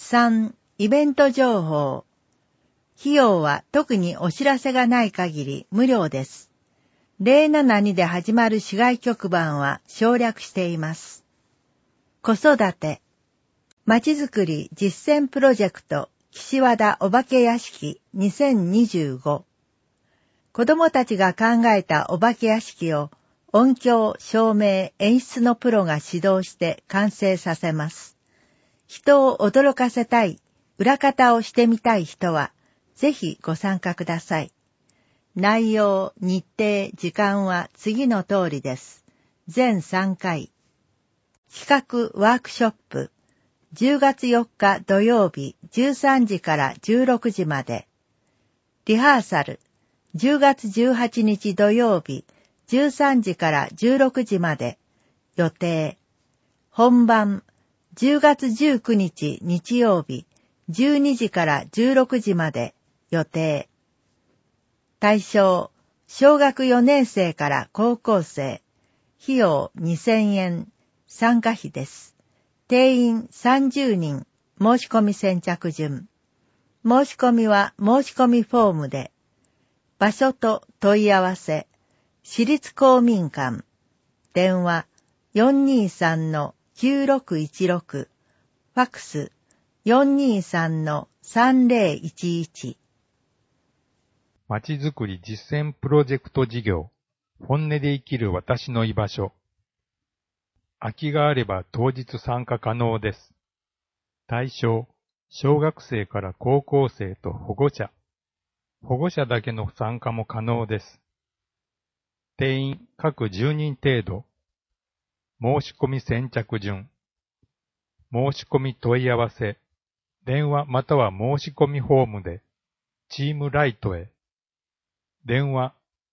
3、イベント情報。費用は特にお知らせがない限り無料です。072で始まる市外局番は省略しています。子育て。まちづくり実践プロジェクト岸和田お化け屋敷2025。子どもたちが考えたお化け屋敷を音響、照明、演出のプロが指導して完成させます。人を驚かせたい、裏方をしてみたい人は、ぜひご参加ください。内容、日程、時間は次の通りです。全3回。企画ワークショップ。10月4日土曜日13時から16時まで。リハーサル。10月18日土曜日13時から16時まで。予定。本番。10月19日日曜日12時から16時まで。予定。対象、小学4年生から高校生。費用2000円。参加費です。定員30人。申し込み先着順。申し込みは申し込みフォームで。場所と問い合わせ。私立公民館。電話 423-9616。ファックス 423-3011。 まちづくり実践プロジェクト事業、本音で生きる私の居場所。空きがあれば当日参加可能です。対象、小学生から高校生と保護者。保護者だけの参加も可能です。定員各10人程度。申し込み先着順。申し込み問い合わせ。電話または申し込みフォームで、チームライトへ。電話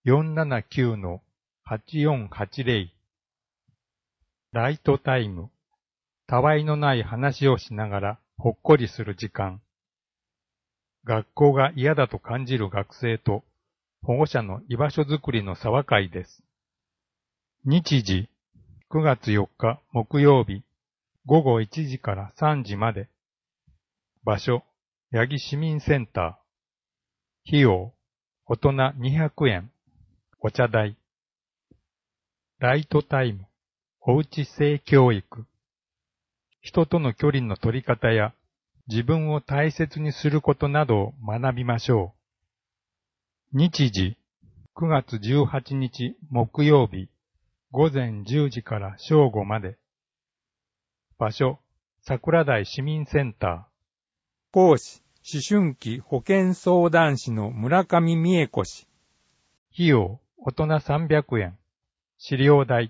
479-8480。ライトタイム。たわいのない話をしながらほっこりする時間。学校が嫌だと感じる学生と保護者の居場所づくりの沢会です。日時、9月4日木曜日、午後1時から3時まで。場所、八木市民センター。費用、大人200円。お茶代。ライトタイム。おうち性教育。人との距離の取り方や自分を大切にすることなどを学びましょう。日時、9月18日木曜日、午前10時から正午まで。場所、桜台市民センター。 講師、思春期保健相談士の村上美恵子氏。 費用、大人300円。資料代。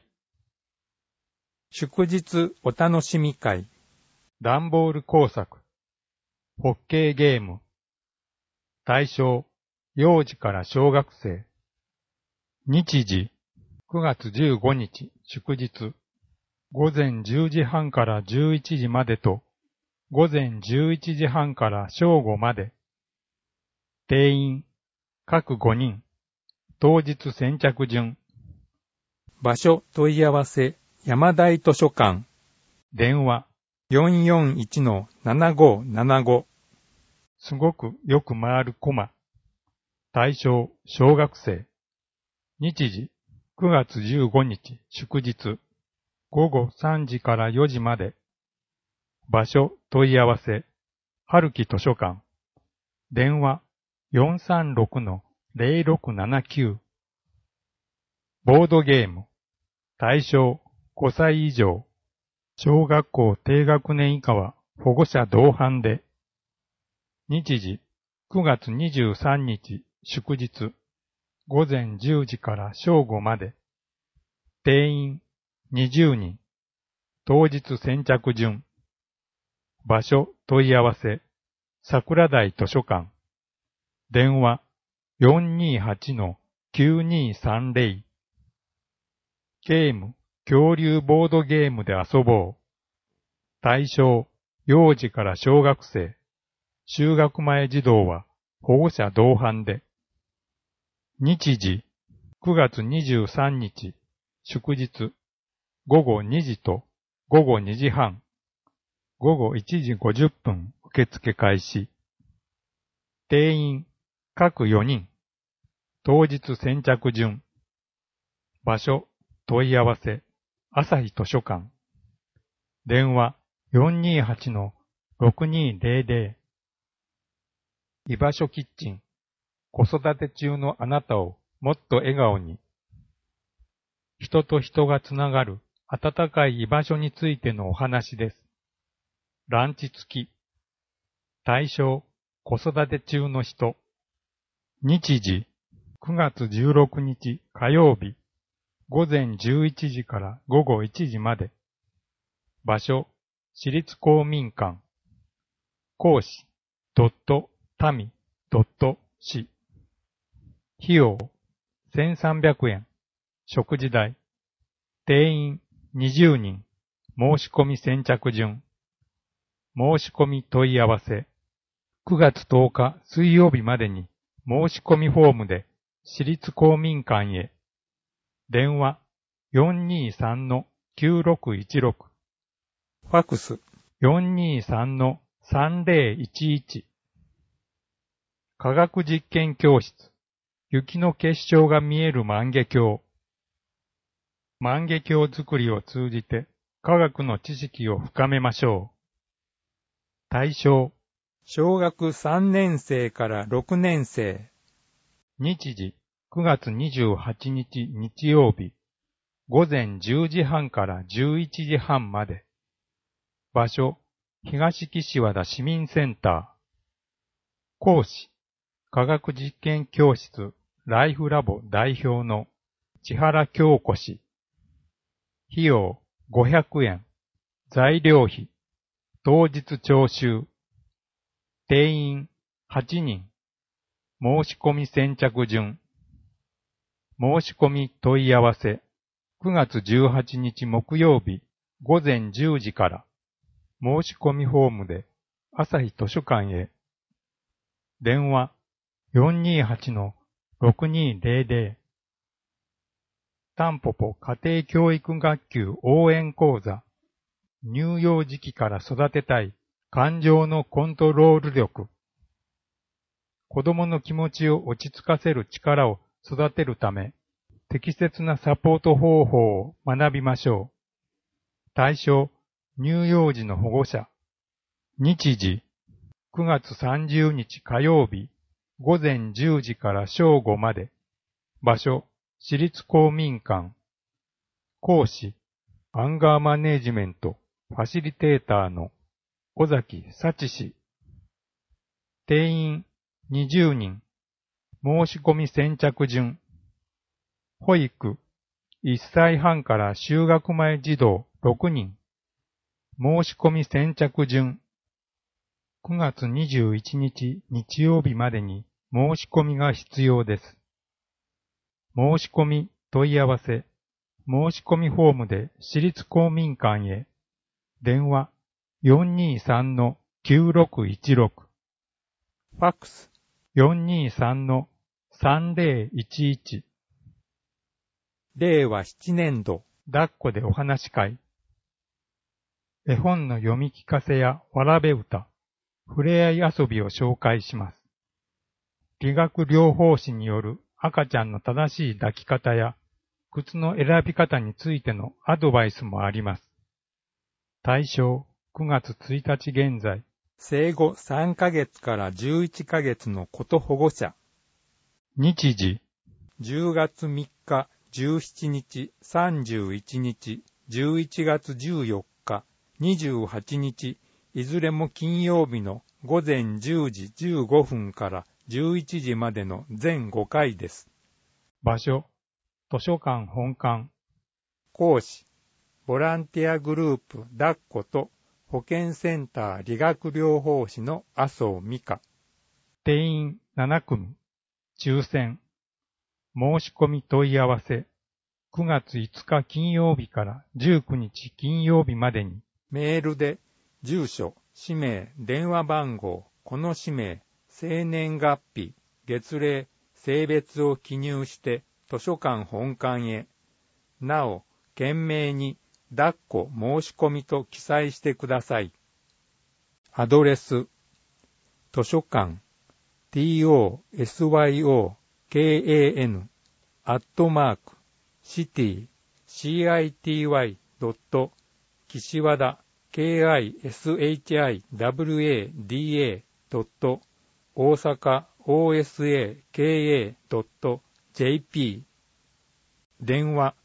祝日お楽しみ会。 段ボール工作。ホッケーゲーム。対象、幼児から小学生。日時、9月15日祝日。午前10時半から11時までと、午前11時半から正午まで。定員、各5人。当日先着順。 場所問い合わせ、山台図書館。 電話、 441-7575。 すごくよく回るコマ。対象、小学生。日時、9月15日祝日。午後3時から4時まで。場所問い合わせ。春木図書館。電話 436-0679。ボードゲーム。対象5歳以上。小学校低学年以下は保護者同伴で。日時9月23日祝日。午前10時から正午まで。定員20人。当日先着順。場所問い合わせ。桜台図書館。電話 428-9230。ゲーム、恐竜ボードゲームで遊ぼう。対象、幼児から小学生。就学前児童は保護者同伴で。日時、9月23日、祝日。午後2時と午後2時半。午後1時50分受受付開始。定員、各4人。当日先着順。場所、問い合わせ、朝日図書館。電話、428-6200。居場所キッチン。子育て中のあなたをもっと笑顔に。人と人がつながる温かい居場所についてのお話です。ランチ付き。対象、子育て中の人。日時、9月16日火曜日、午前11時から午後1時まで。場所、私立公民館。講師、タミ、市。費用、1300円。食事代。定員、20人。申し込み先着順。申し込み問い合わせ。9月10日水曜日までに申し込みフォームで私立公民館へ。電話 423-9616。 ファクス 423-3011。科学実験教室。雪の結晶が見える万華鏡。万華鏡作りを通じて科学の知識を深めましょう。対象。 小学3年生から6年生。 日時、9月28日日曜日、午前10時半から11時半まで。場所、東岸和田市民センター。講師、科学実験教室ライフラボ代表の千原京子氏。費用500円。材料費。当日徴収。定員8人。申し込み先着順。申し込み問い合わせ。9月18日木曜日午前10時から。申し込みフォームで朝日図書館へ。電話 428-6200。タンポポ家庭教育学級応援講座。乳幼児期から育てたい感情のコントロール力。子供の気持ちを落ち着かせる力を育てるため、適切なサポート方法を学びましょう。対象、乳幼児の保護者。日時、9月30日火曜日、午前10時から正午まで。場所、私立公民館。講師、アンガーマネージメント、ファシリテーターの尾崎幸氏。定員20人。申し込み先着順。保育、1歳半から就学前児童6人。申し込み先着順。9月21日日曜日までに申し込みが必要です。申し込み問い合わせ。申し込みフォームで私立公民館へ。電話 423-9616。 ファックス 423-3011。 令和7年度。 抱っこでお話会。絵本の読み聞かせやわらべ歌、ふれあい遊びを紹介します。理学療法士による赤ちゃんの正しい抱き方や靴の選び方についてのアドバイスもあります。対象9月1日現在。 生後3ヶ月から11ヶ月のこと保護者。 日時。 10月3日、17日、31日、11月14日、28日、いずれも金曜日の午前10時15分から11時までの全5回です。 場所、図書館本館。 講師、ボランティアグループ抱っこと保健センター理学療法士の麻生美香。 定員7組。抽選。申し込み問い合わせ。9月5日金曜日から19日金曜日までに。 メールで、住所、氏名、電話番号、この氏名、生年月日、月齢、性別を記入して図書館本館へ。なお、懸命に抱っこ申し込みと記載してください。アドレス、 図書館 TOSYOKAN @city CITY 岸和田 KISHIWADA 大阪 OSAKA.jp 電話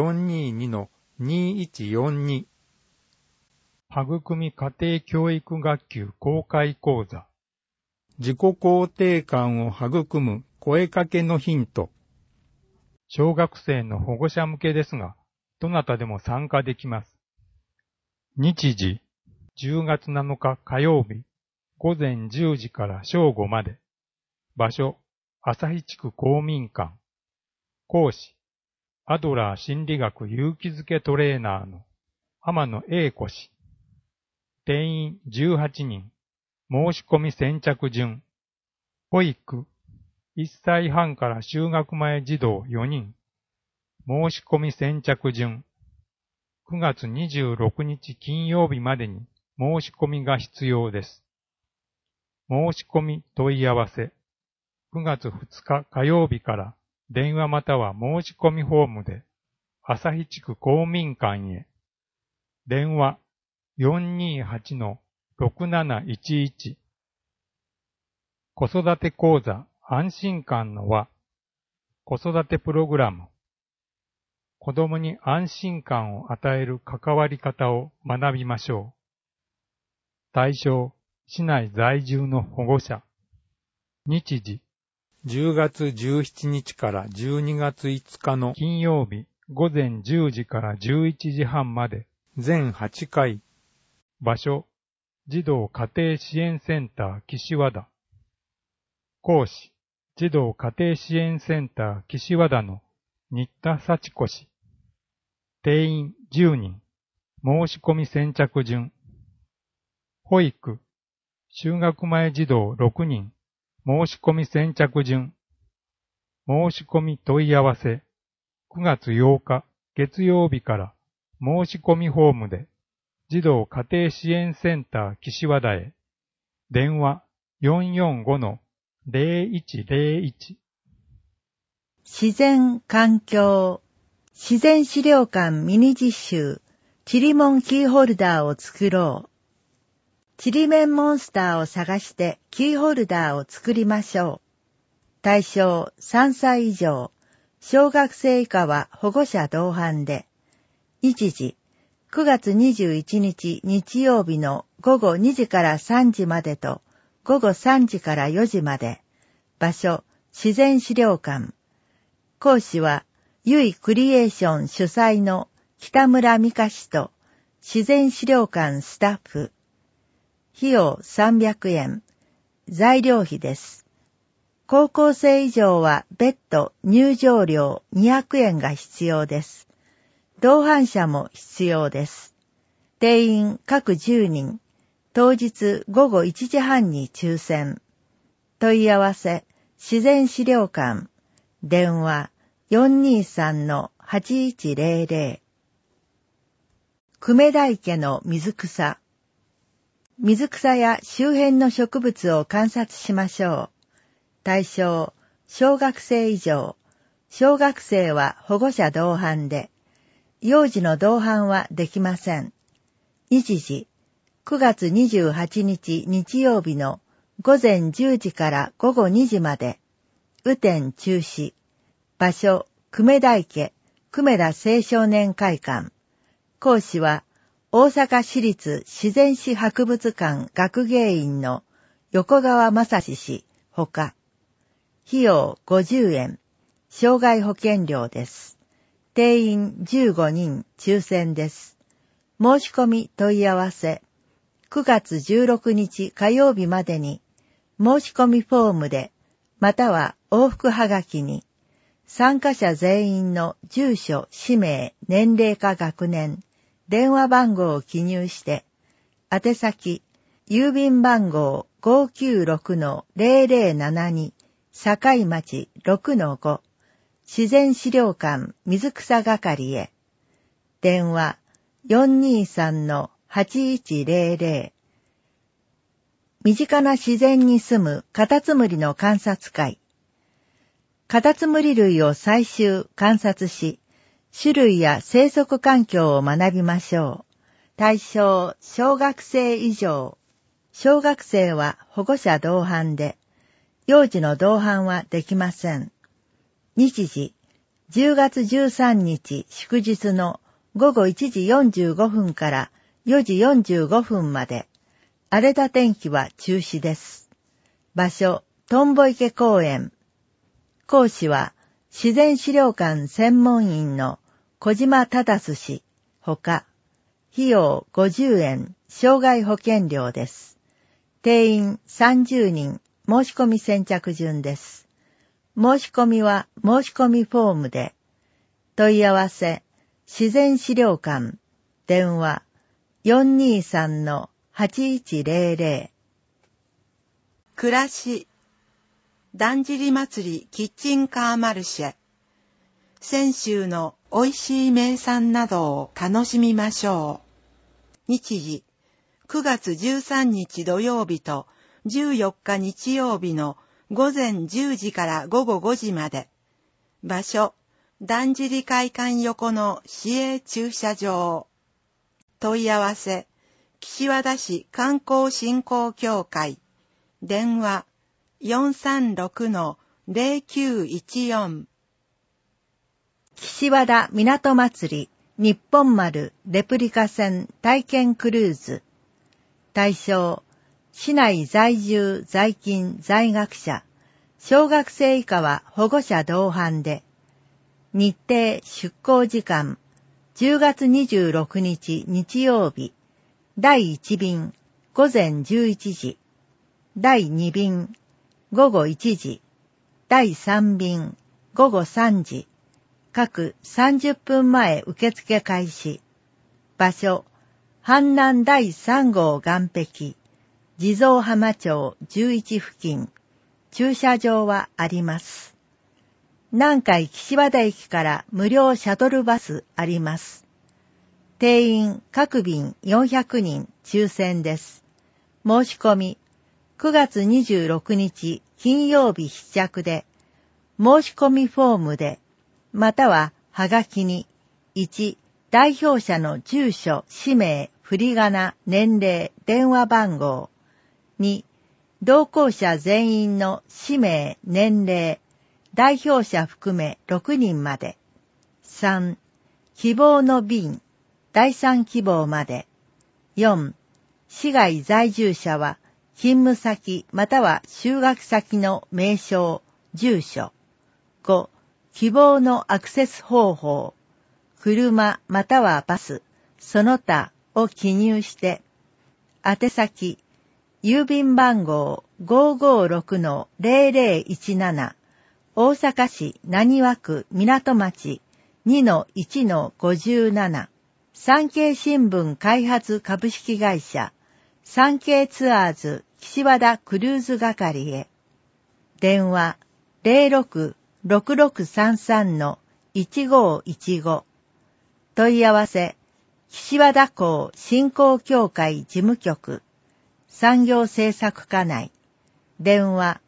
422-2142 育み家庭教育学級公開講座。 自己肯定感を育む声かけのヒント。 小学生の保護者向けですが、どなたでも参加できます。日時、10月7日火曜日、午前10時から正午まで。場所、旭地区公民館。講師、アドラー心理学勇気づけトレーナーの天野英子氏。定員18人。申し込み先着順。保育、1歳半から就学前児童4人。申し込み先着順。9月26日金曜日までに申し込みが必要です。申し込み問い合わせ。9月2日火曜日から電話または申し込みフォームで、旭地区公民館へ。電話 428-6711。子育て講座安心感の輪。子育てプログラム。子供に安心感を与える関わり方を学びましょう。対象、市内在住の保護者。日時、 10月17日から12月5日の金曜日午前10時から11時半まで。 全8回。 場所、児童家庭支援センター岸和田。講師、児童家庭支援センター岸和田の新田幸子氏。定員10人。申し込み先着順。保育、就学前児童6人。申し込み先着順。申し込み問い合わせ。9月8日月曜日から申し込みフォームで児童家庭支援センター岸和田へ。電話 445-0101。 自然環境自然資料館ミニ実習チリモンキーホルダーを作ろう。ちりめんモンスターを探してキーホルダーを作りましょう。対象3歳以上、小学生以下は保護者同伴で、日時9月21日日曜日の午後2時から3時までと午後3時から4時まで。場所自然資料館。講師はゆいクリエーション主催の北村美香氏と自然資料館スタッフ。費用300円。材料費です。高校生以上は別途入場料200円が必要です。同伴者も必要です。定員各10人。当日午後1時半に抽選。問い合わせ、自然資料館。電話 423-8100。久米大家の水草。水草や周辺の植物を観察しましょう。対象、小学生以上。小学生は保護者同伴で、幼児の同伴はできません。日時、9月28日日曜日の午前10時から午後2時まで。雨天中止。場所、久米大家、久米田青少年会館。講師は、大阪市立自然史博物館学芸員の横川正史氏ほか。費用50円。障害保険料です。定員15人抽選です。申し込み問い合わせ。9月16日火曜日までに申し込みフォームで、または往復はがきに、参加者全員の住所、氏名、年齢か学年、電話番号を記入して、宛先、郵便番号 596-0072、堺町 6-5、自然資料館水草係へ。電話 423-8100。 身近な自然に住むカタツムリの観察会。カタツムリ類を採集、観察し、種類や生息環境を学びましょう。対象、小学生以上。小学生は保護者同伴で、幼児の同伴はできません。日時、10月13日祝日の午後1時45分から4時45分まで、荒れた天気は中止です。場所、トンボ池公園。講師は、自然資料館専門員の小島忠氏、ほか、費用50円、障害保険料です。定員30人、申し込み先着順です。申し込みは申し込みフォームで、問い合わせ、自然資料館、電話、423-8100。 暮らし、だんじり祭りキッチンカーマルシェ。泉州の美味しい名産などを楽しみましょう。日時、9月13日土曜日と14日日曜日の午前10時から午後5時まで。場所、だんじり会館横の市営駐車場。問い合わせ、岸和田市観光振興協会。電話、436-0914。 岸和田港祭り日本丸レプリカ船体験クルーズ。対象、市内在住在勤在学者、小学生以下は保護者同伴で、日程出港時間、10月26日日曜日、第1便午前11時、第2便午後1時、第3便午後3時、各30分前受付開始。場所、阪南第3号岸壁、地蔵浜町11付近、駐車場はあります。南海岸和田駅から無料シャトルバスあります。定員各便400人抽選です。申し込み、9月26日金曜日必着で、申し込みフォームで、またははがきに、1、代表者の住所、氏名、振り仮名、年齢、電話番号。2、同行者全員の氏名、年齢、代表者含め6人まで。3、希望の便、第3希望まで。4、市外在住者は、勤務先または就学先の名称、住所。5、希望のアクセス方法、車またはバス、その他を記入して、宛先、郵便番号 556-0017、大阪市浪速区港町 2-1-57、産経新聞開発株式会社、産経ツアーズ岸和田クルーズ係へ。電話06-6633-1515。問い合わせ、岸和田港振興協会事務局、産業政策課内。電話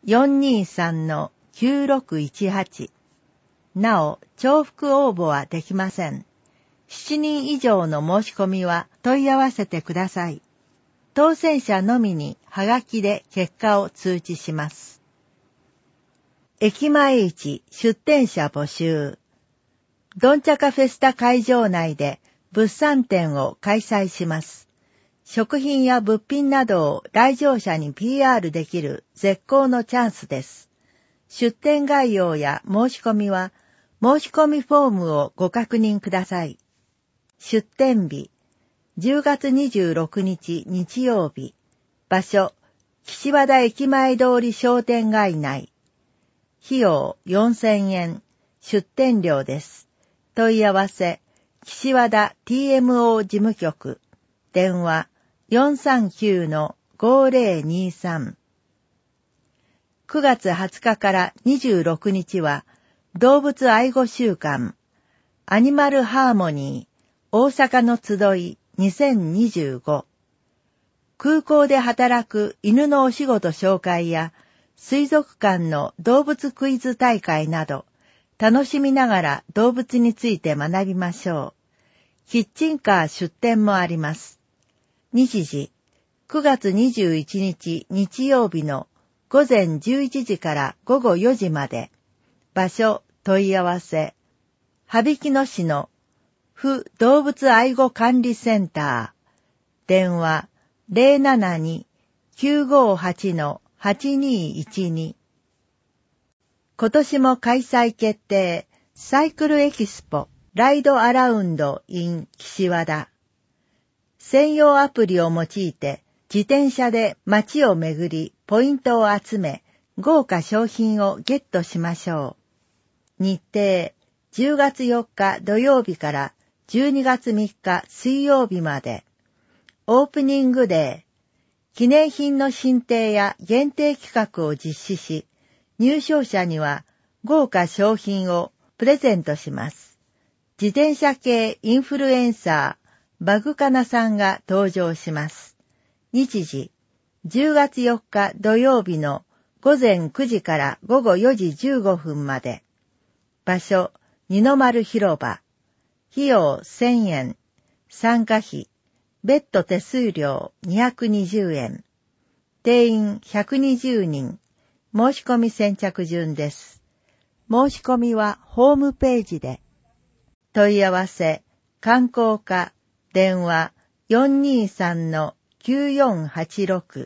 423-9618。なお、重複応募はできません。7人以上の申し込みは問い合わせてください。当選者のみにはがきで結果を通知します。駅前市出店者募集。どんちゃかフェスタ会場内で物産展を開催します。食品や物品などを来場者に PR できる絶好のチャンスです。出店概要や申し込みは申し込みフォームをご確認ください。出店日、10月26日日曜日。場所、岸和田駅前通り商店街内。費用4000円。出店料です。問い合わせ、岸和田 TMO 事務局。電話439-5023。9月20日から26日は、動物愛護週間、アニマルハーモニー、大阪の集い2025。 空港で働く犬のお仕事紹介や、水族館の動物クイズ大会など、楽しみながら動物について学びましょう。キッチンカー出店もあります。日時、9月21日日曜日の午前11時から午後4時まで。場所、問い合わせ。羽曳野市の府動物愛護管理センター。電話、072-958-8212。今年も開催決定、サイクルエキスポ、ライドアラウンド in 岸和田。専用アプリを用いて、自転車で街を巡り、ポイントを集め、豪華商品をゲットしましょう。日程、10月4日土曜日から12月3日水曜日まで。オープニングデー、記念品の進呈や限定企画を実施し、入賞者には豪華商品をプレゼントします。自転車系インフルエンサー、バグカナさんが登場します。日時、10月4日土曜日の午前9時から午後4時15分まで。場所、二の丸広場。費用1000円。参加費、別途手数料220円。定員120人。申し込み先着順です。申し込みはホームページで。問い合わせ、観光課、電話 423-9486。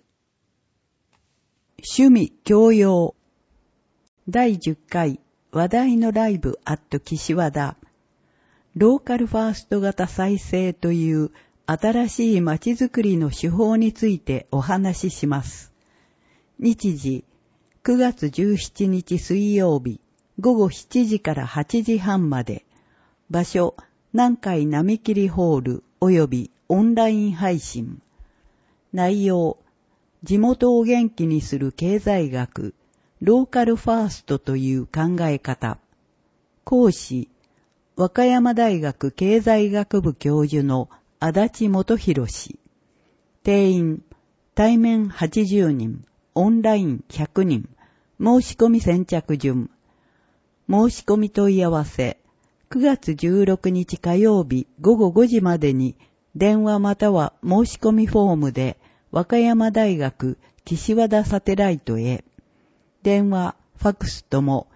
趣味教養第10回話題のライブアット岸和田。ローカルファースト型再生という新しい街づくりの手法についてお話しします。日時、9月17日水曜日午後7時から8時半まで。場所、南海並切ホール及びオンライン配信。内容、地元を元気にする経済学、ローカルファーストという考え方。講師、和歌山大学経済学部教授の足立元博氏。定員、対面80人、オンライン100人。申し込み先着順。申し込み問い合わせ、9月16日火曜日午後5時までに電話または申し込みフォームで和歌山大学岸和田サテライトへ。電話、ファクスとも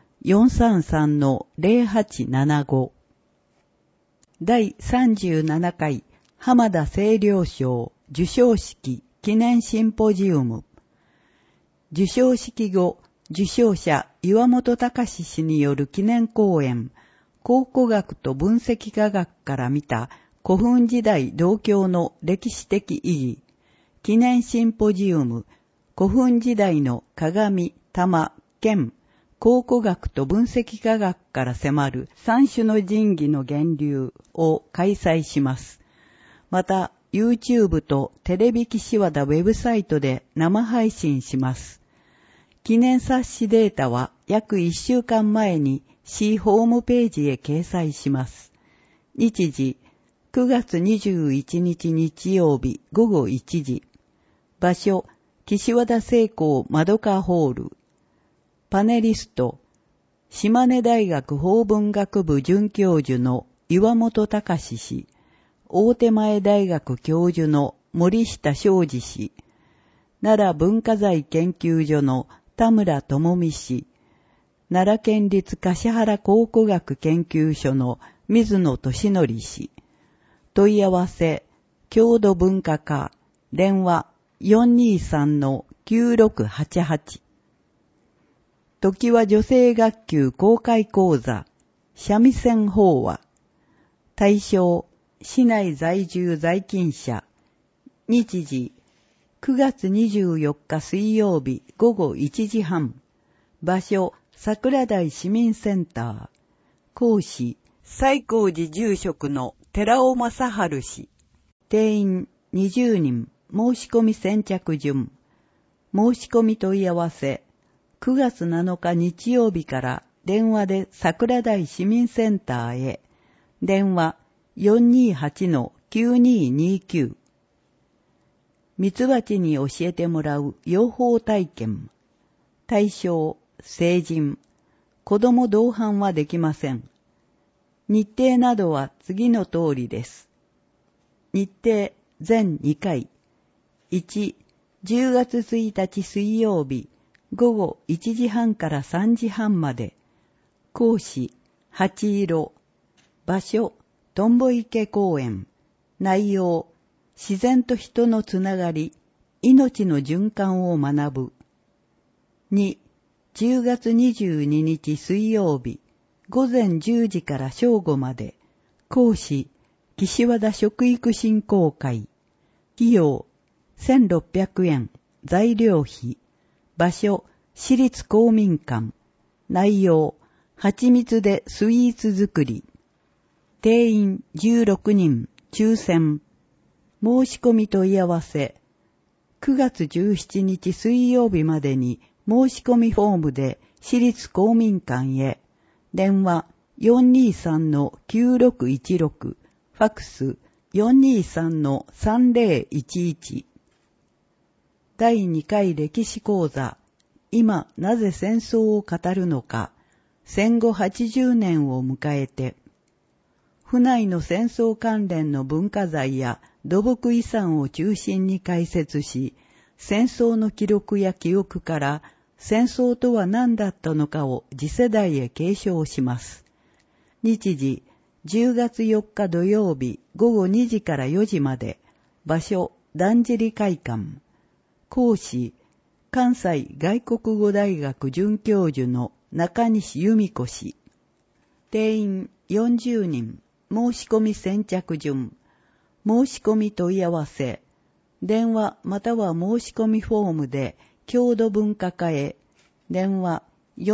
433-0875。第37回浜田清涼賞受賞式記念シンポジウム。受賞式後、受賞者岩本隆氏による記念講演、考古学と分析科学から見た古墳時代銅鏡の歴史的意義、記念シンポジウム、古墳時代の鏡、玉、剣、考古学と分析科学から迫る三種の神器の源流を開催します。また、YouTube とテレビ岸和田ウェブサイトで生配信します。記念冊子データは約1週間前に市ホームページへ掲載します。日時、9月21日日曜日午後1時。場所、岸和田聖光まどかホール。パネリスト、島根大学法文学部准教授の岩本隆氏、大手前大学教授の森下昌司氏、奈良文化財研究所の田村智美氏、奈良県立橿原考古学研究所の水野俊則氏。問い合わせ、郷土文化課、電話 423-9688。時は女性学級公開講座、三味線法話。対象、市内在住在勤者。日時、9月24日水曜日午後1時半。場所、桜台市民センター。講師、西光寺住職の寺尾正治氏。定員20人。申し込み先着順。申し込み問い合わせ。9月7日日曜日から電話で桜台市民センターへ。電話 428-9229。 ミツバチに教えてもらう養蜂体験。対象、成人。子供同伴はできません。日程などは次の通りです。日程全2回。1、10月1日水曜日、午後1時半から3時半まで。講師、八色。場所、トンボ池公園。内容、自然と人のつながり、命の循環を学ぶ。2、10月22日水曜日、午前10時から正午まで。講師、岸和田食育振興会。費用、1600円。材料費。場所、私立公民館。内容、蜂蜜でスイーツ作り。定員16人、抽選。申し込み問い合わせ。9月17日水曜日までに申し込みフォームで私立公民館へ。電話 423-9616。ファクス 423-3011。第2回歴史講座。今なぜ戦争を語るのか。戦後80年を迎えて。府内の戦争関連の文化財や土木遺産を中心に解説し、戦争の記録や記憶から戦争とは何だったのかを次世代へ継承します。日時、10月4日土曜日午後2時から4時まで。場所、だんじり会館。講師、関西外国語大学准教授の中西由美子氏。定員40人。申し込み先着順。申し込み問い合わせ。電話または申し込みフォームで郷土文化課へ。電話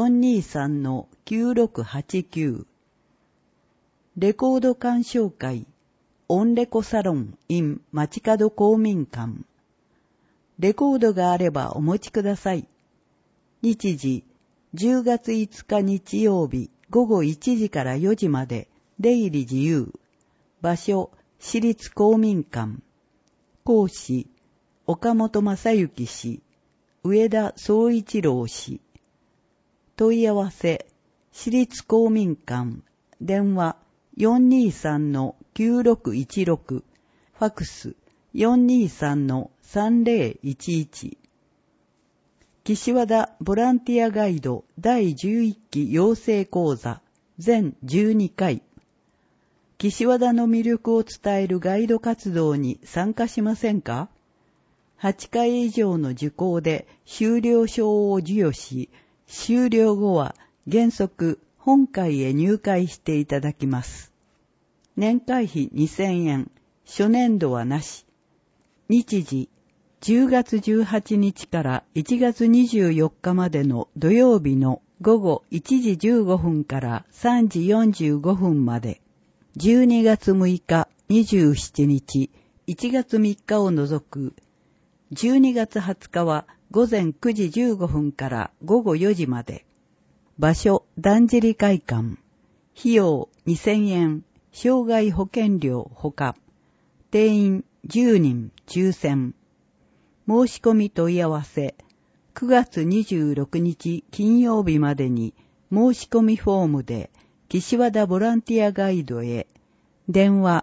423-9689。レコード鑑賞会。オンレコサロン in 街角公民館。レコードがあればお持ちください。日時、10月5日日曜日午後1時から4時まで。出入り自由。場所、私立公民館。講師、岡本正幸氏、上田総一郎氏。問い合わせ、私立公民館。電話、423-9616。ファクス、423-3011。岸和田ボランティアガイド第11期養成講座全12回。岸和田の魅力を伝えるガイド活動に参加しませんか？ 8 回以上の受講で修了証を授与し、修了後は原則本会へ入会していただきます。年会費2000円、初年度はなし。日時、10月18日から1月24日までの土曜日の午後1時15分から3時45分まで。12月6日、27日、1月3日を除く、12月20日は午前9時15分から午後4時まで。場所、だんじり会館。費用2000円、障害保険料ほか。定員10人、抽選。申し込み問い合わせ。9月26日金曜日までに申し込みフォームで、岸和田ボランティアガイドへ。電話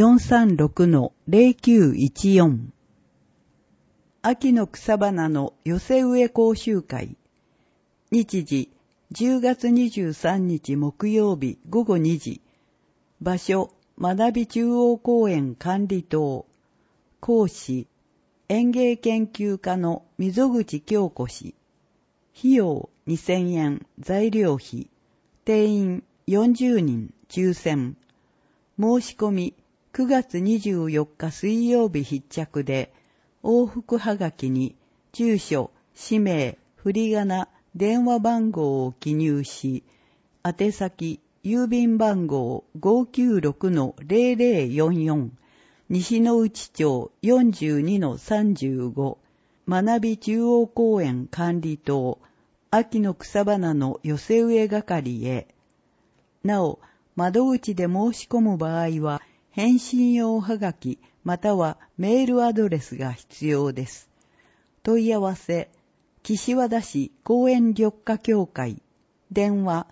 436-0914。秋の草花の寄せ植え講習会。日時10月23日木曜日午後2時。場所、学び中央公園管理棟。講師、園芸研究家の溝口京子氏。費用2000円、材料費。定員40人、抽選。申し込み9月24日水曜日必着で、往復はがきに住所、氏名、振り仮名、電話番号を記入し、宛先、郵便番号 596-0044、西の内町 42-35、学び中央公園管理棟、秋の草花の寄せ植え係へ。なお、窓口で申し込む場合は、返信用はがきまたはメールアドレスが必要です。問い合わせ、岸和田市公園緑化協会、電話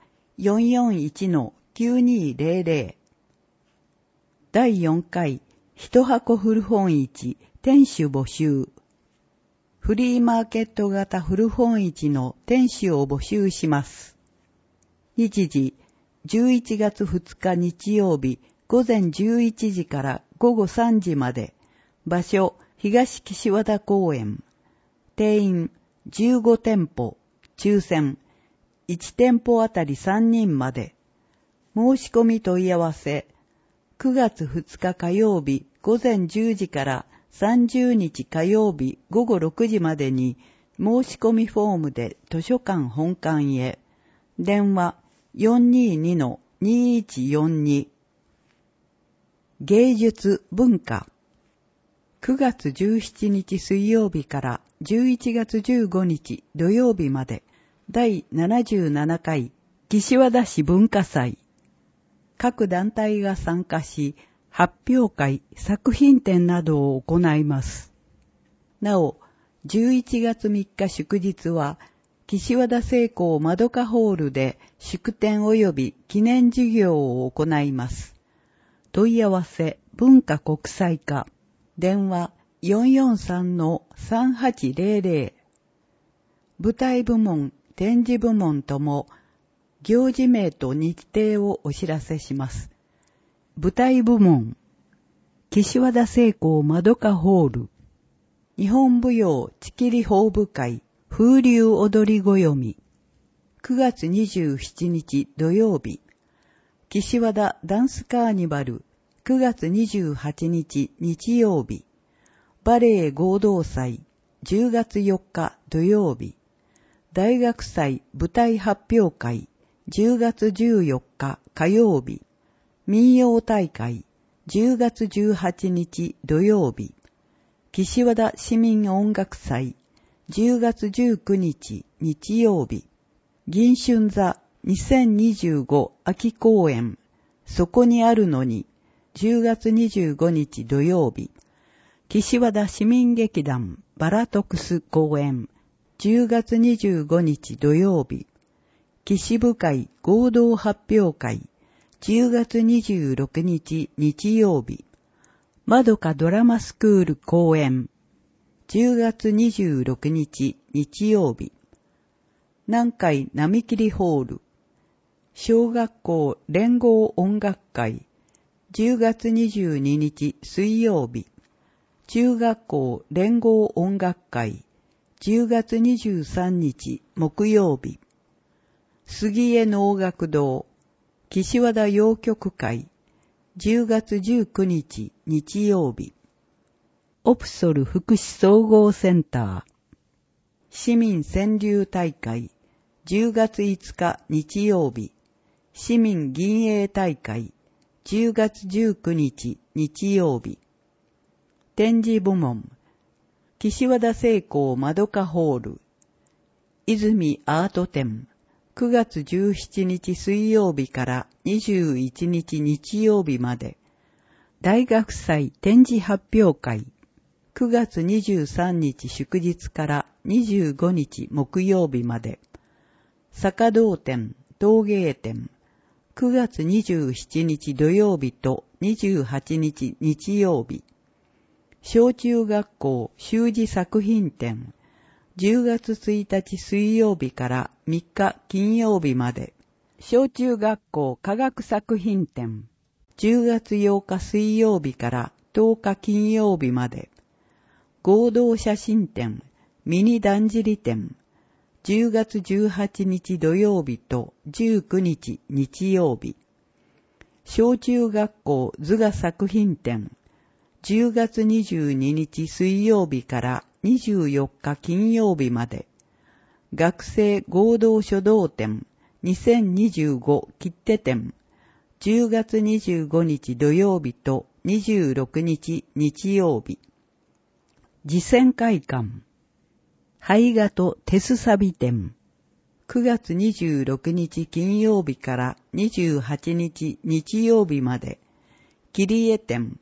441-9200。第4回、一箱古本市店主募集。フリーマーケット型古本市の店主を募集します。日時、11月2日日曜日午前11時から午後3時まで。場所、東岸和田公園。定員、15店舗。抽選、1店舗あたり3人まで。申し込み問い合わせ、9月2日火曜日午前10時から30日火曜日午後6時までに申し込みフォームで図書館本館へ。電話 422-2142。芸術文化。9月17日水曜日から11月15日土曜日まで第77回岸和田市文化祭。各団体が参加し、発表会、作品展などを行います。なお、11月3日祝日は、岸和田聖光まどかホールで祝典及び記念授業を行います。問い合わせ、文化国際課。電話 443-3800。舞台部門、展示部門とも、行事名と日程をお知らせします。舞台部門、岸和田聖光まどかホール。日本舞踊ちきり法部会風流踊りご読み。9月27日土曜日。岸和田ダンスカーニバル9月28日日曜日。バレエ合同祭10月4日土曜日。大学祭舞台発表会10月14日火曜日。民謡大会10月18日土曜日。岸和田市民音楽祭10月19日日曜日。銀春座2025秋公演そこにあるのに10月25日土曜日。岸和田市民劇団バラトクス公演10月25日土曜日。岸部会合同発表会10月26日日曜日。まどかドラマスクール公演10月26日日曜日。南海並切ホール小学校連合音楽会10月22日水曜日。中学校連合音楽会10月23日木曜日。杉江能楽堂岸和田洋曲会10月19日日曜日。オプソル福祉総合センター市民川柳大会10月5日日曜日。市民銀営大会10月19日日曜日。展示部門岸和田聖光まどかホール泉アート展9月17日水曜日から21日日曜日まで。大学祭展示発表会9月23日祝日から25日木曜日まで。坂道展陶芸展9月27日土曜日と28日日曜日。小中学校習字作品展10月1日水曜日から3日金曜日まで。小中学校科学作品展10月8日水曜日から10日金曜日まで。合同写真展ミニだんじり展10月18日土曜日と19日日曜日。小中学校図画作品展10月22日水曜日から24日金曜日まで。学生合同書道展2025切手展10月25日土曜日と26日日曜日。次戦会館胚画とテスサビ展9月26日金曜日から28日日曜日まで。切り絵展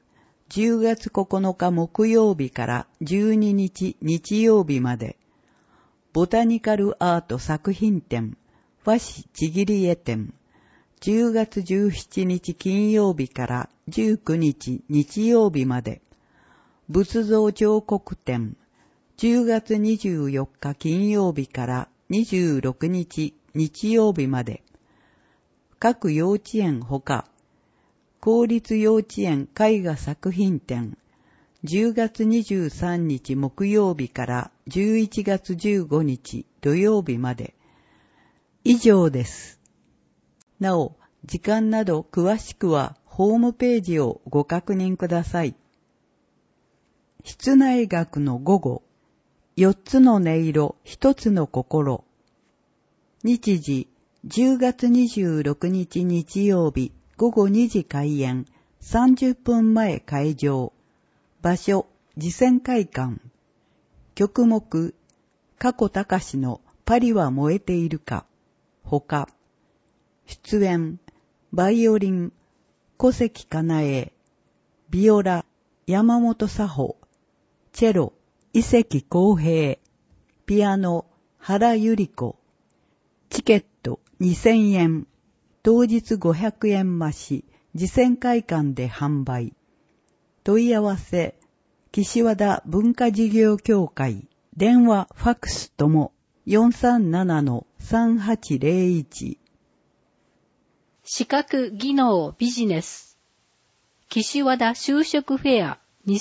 10月9日木曜日から12日日曜日まで、ボタニカルアート作品展、和紙ちぎり絵展、10月17日金曜日から19日日曜日まで、仏像彫刻展、10月24日金曜日から26日日曜日まで、各幼稚園ほか、公立幼稚園絵画作品展、10月23日木曜日から11月15日土曜日まで。以上です。なお、時間など詳しくはホームページをご確認ください。室内楽の午後、4つの音色、1つの心。日時、10月26日日曜日、午後2時開演、30分前会場。場所、慈善会館。曲目、加古隆のパリは燃えているか。ほか。出演、バイオリン、小関かなえ、ビオラ、山本佐穂、チェロ、伊関公平、ピアノ、原由里子。チケット2000円、当日500円増し、慈善会館で販売。問い合わせ、岸和田文化事業協会、電話、ファクスとも、437-3801。 視覚技能ビジネス。岸和田就職フェア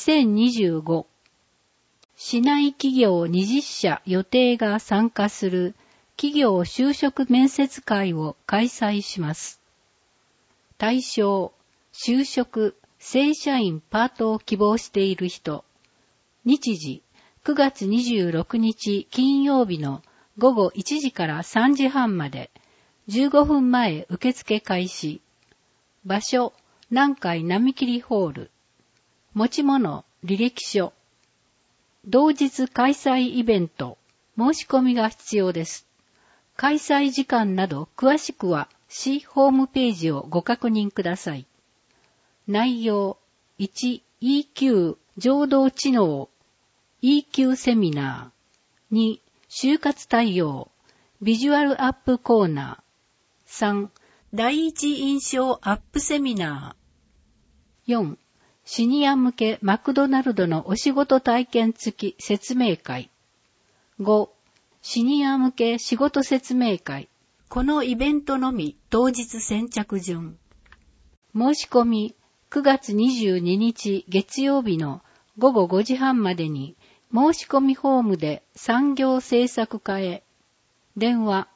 2025。市内企業20社予定が参加する企業就職面接会を開催します。対象、就職、正社員パートを希望している人。日時、9月26日金曜日の午後1時から3時半まで、15分前受付開始。場所、南海並切ホール。持ち物、履歴書。同日開催イベント、申し込みが必要です。開催時間など詳しくは市ホームページをご確認ください。内容、1、EQ、情動知能、EQ セミナー。2、就活対応、ビジュアルアップコーナー。3、第一印象アップセミナー。4、シニア向けマクドナルドのお仕事体験付き説明会。5、シニア向け仕事説明会。このイベントのみ当日先着順。申し込み9月22日月曜日の午後5時半までに申し込みフォームで産業政策課へ。電話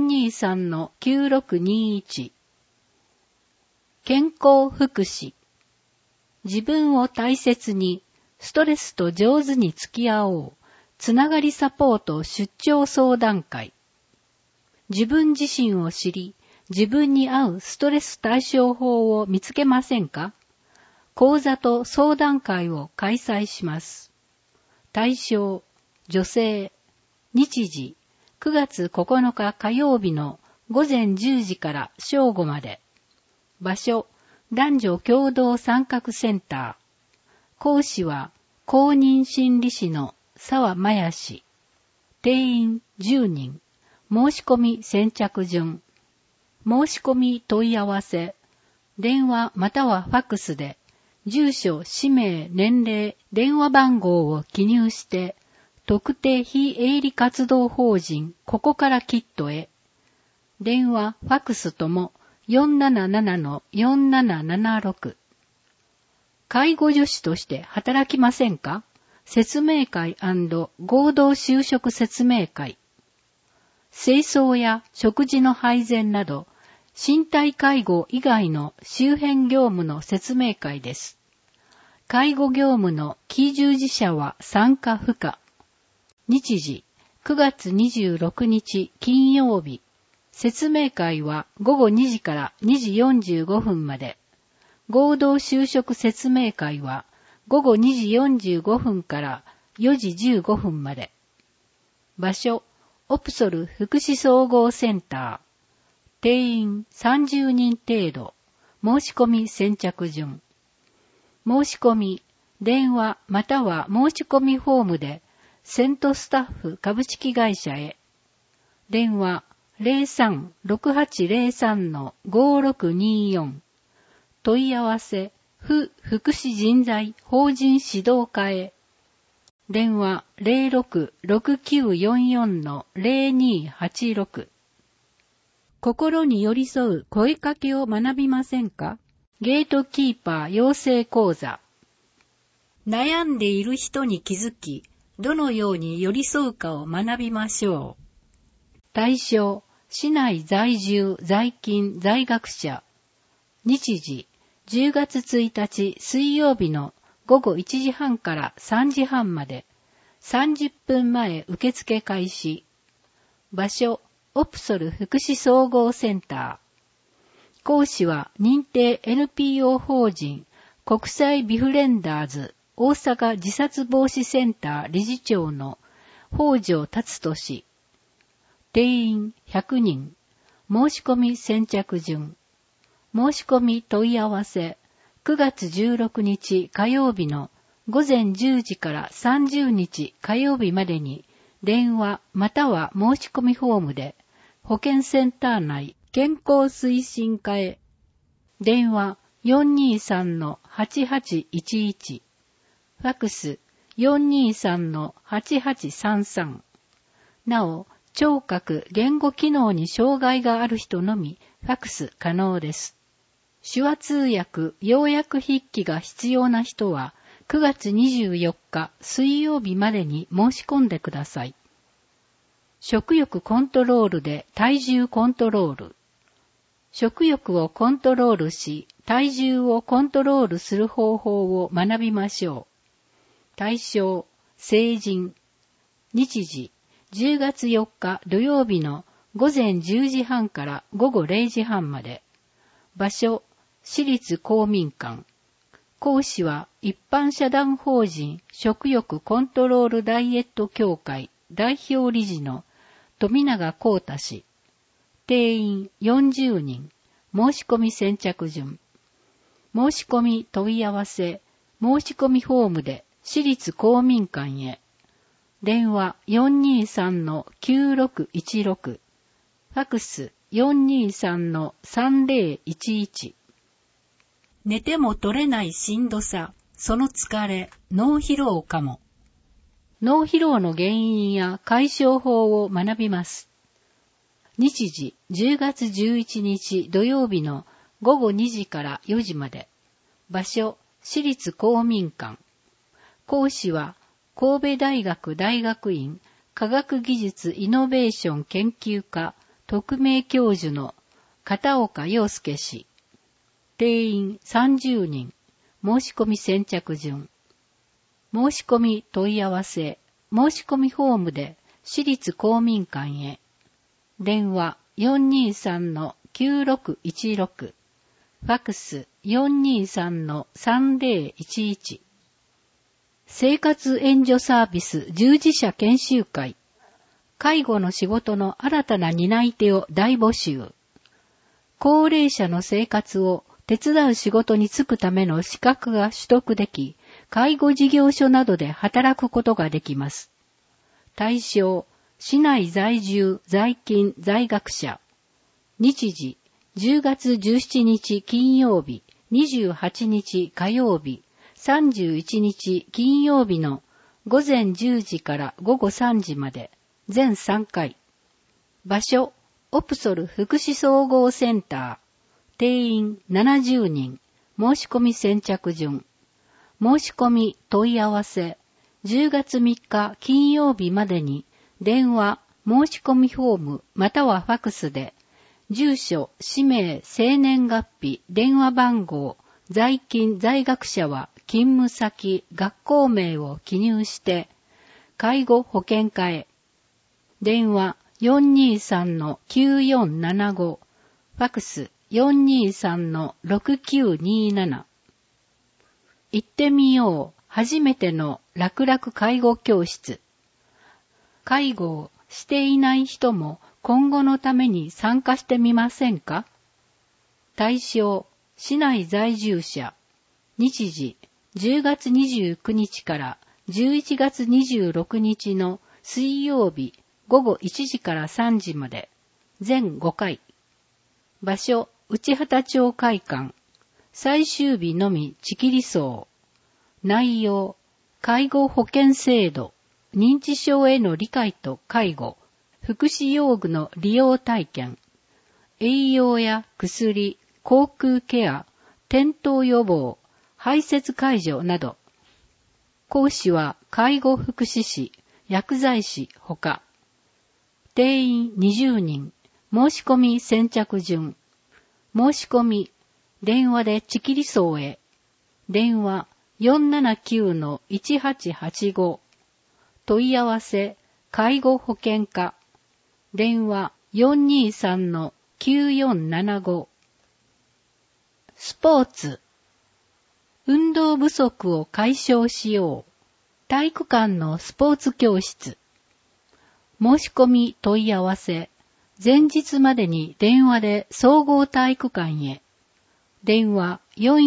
423-9621。健康福祉。自分を大切に、ストレスと上手に付き合おう。つながりサポート出張相談会。自分自身を知り、自分に合うストレス対処法を見つけませんか？講座と相談会を開催します。対象、女性。日時、9月9日火曜日の午前10時から正午まで。場所、男女共同参画センター。講師は公認心理師の沢真也氏。定員10人。申し込み先着順。申し込み問い合わせ。電話またはファクスで、住所、氏名、年齢、電話番号を記入して、特定非営利活動法人ここからキットへ。電話、ファクスとも、477-4776。介護助手として働きませんか？説明会&合同就職説明会。清掃や食事の配膳など、身体介護以外の周辺業務の説明会です。介護業務の非従事者は参加不可。日時、9月26日金曜日。説明会は午後2時から2時45分まで。合同就職説明会は午後2時45分から4時15分まで。場所、オプソル福祉総合センター。定員30人程度。申し込み先着順。申し込み電話または申し込みフォームでセントスタッフ株式会社へ。電話 03-6803-5624 問い合わせ府福祉人材法人指導課へ。電話 06-6944-0286 心に寄り添う声かけを学びませんか？ゲートキーパー養成講座。悩んでいる人に気づき、どのように寄り添うかを学びましょう。対象、市内在住、在勤、在学者。日時、10月1日水曜日の午後1時半から3時半まで、30分前受付開始。場所、オプソル福祉総合センター。講師は認定 NPO 法人国際ビフレンダーズ大阪自殺防止センター理事長の北条達俊。定員100人。申し込み先着順。申し込み問い合わせ。9月16日火曜日の午前10時から30日火曜日までに電話または申し込みフォームで保健センター内健康推進課へ。電話 423-8811。ファクス 423-8833。なお、聴覚・言語機能に障害がある人のみファクス可能です。手話通訳・要約筆記が必要な人は9月24日水曜日までに申し込んでください。食欲コントロールで体重コントロール。食欲をコントロールし、体重をコントロールする方法を学びましょう。対象、成人。日時、10月4日土曜日の午前10時半から午後0時半まで。場所、私立公民館。講師は一般社団法人食欲コントロールダイエット協会代表理事の富永幸太氏。定員40人。申し込み先着順。申し込み問い合わせ。申し込みフォームで私立公民館へ。電話 423-9616。ファクス 423-3011。寝ても取れないしんどさ、その疲れ、脳疲労かも。脳疲労の原因や解消法を学びます。日時、10月11日土曜日の午後2時から4時まで。場所、私立公民館。講師は、神戸大学大学院科学技術イノベーション研究科特命教授の片岡洋介氏。定員30人。申し込み先着順。申し込み問い合わせ。申し込みフォームで私立公民館へ。電話 423-9616。ファクス 423-3011。生活援助サービス従事者研修会。介護の仕事の新たな担い手を大募集。高齢者の生活を手伝う仕事に就くための資格が取得でき、介護事業所などで働くことができます。対象、市内在住、在勤、在学者。日時、10月17日金曜日、28日火曜日、31日金曜日の午前10時から午後3時まで、全3回。場所、オプソル福祉総合センター。定員70人。申し込み先着順。申し込み問い合わせ。10月3日金曜日までに電話、申し込みフォームまたはファクスで、住所、氏名、生年月日、電話番号、在勤、在学者は勤務先、学校名を記入して、介護保険課へ。電話 423-9475。ファクス 423-6927。行ってみよう。初めての楽々介護教室。介護をしていない人も今後のために参加してみませんか？対象、市内在住者。日時、 10月29日から11月26日の水曜日午後1時から3時まで、全5回。場所、内畑町会館。最終日のみ地切り荘。内容、介護保険制度、認知症への理解と介護、福祉用具の利用体験、栄養や薬、口腔ケア、転倒予防、排泄介助など。講師は介護福祉士、薬剤師ほか。定員20人、申し込み先着順。申し込み、電話で地切り荘へ。電話 479-1885。問い合わせ、介護保険課。電話 423-9475。スポーツ。運動不足を解消しよう。体育館のスポーツ教室。申し込み問い合わせ。前日までに電話で総合体育館へ。電話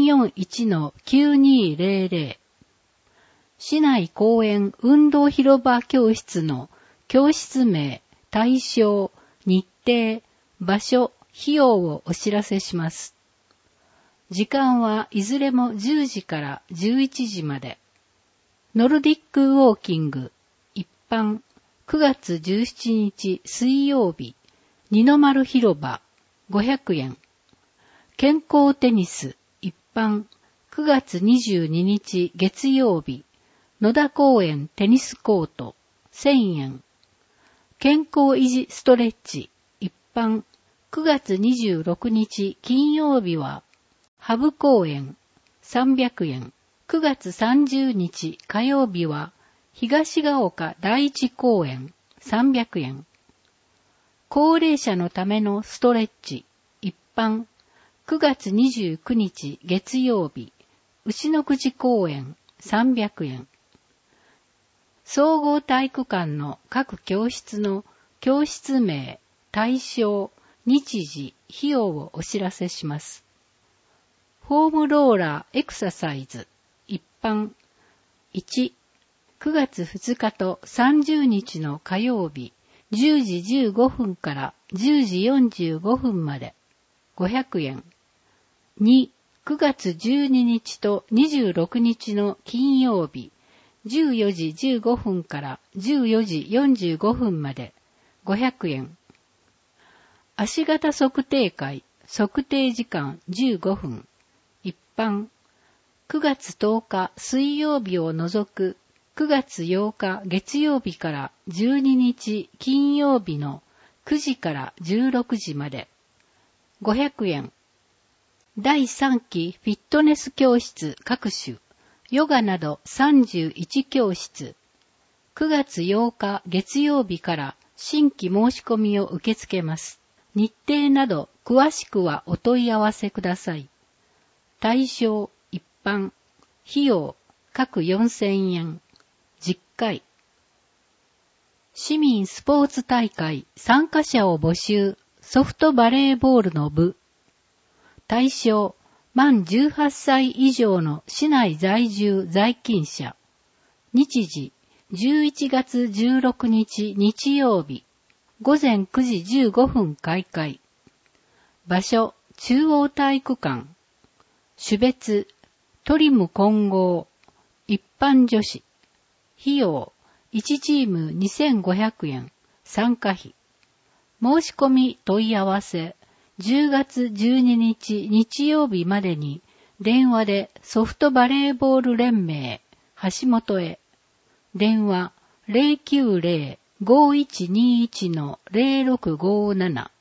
441-9200。市内公園運動広場教室の教室名、対象、日程、場所、費用をお知らせします。時間はいずれも10時から11時まで。ノルディックウォーキング、一般、9月17日水曜日、二の丸広場、500円。健康テニス、一般、9月22日月曜日、野田公園テニスコート、1000円。健康維持ストレッチ、一般、9月26日金曜日は、ハブ公園、300円。9月30日火曜日は、東が丘第一公園、300円。高齢者のためのストレッチ、一般、9月29日月曜日、牛の口公園、300円。総合体育館の各教室の教室名、対象、日時、費用をお知らせします。フォームローラーエクササイズ、一般、1、9月2日と30日の火曜日、10時15分から10時45分まで、500円。2、9月12日と26日の金曜日、14時15分から14時45分まで、500円。足型測定会、測定時間15分。一般、9月10日水曜日を除く9月8日月曜日から12日金曜日の9時から16時まで、500円。第3期フィットネス教室各種、ヨガなど31教室。9月8日月曜日から新規申し込みを受け付けます。日程など詳しくはお問い合わせください。対象、一般、費用、各4000円。10回。市民スポーツ大会参加者を募集、ソフトバレーボールの部。対象、満18歳以上の市内在住在勤者。日時、11月16日日曜日、午前9時15分開会。場所、中央体育館。種別、トリム混合、一般女子。費用、1チーム2500円、参加費。申し込み問い合わせ、10月12日日曜日までに電話でソフトバレーボール連盟橋本へ。電話 090-5121-0657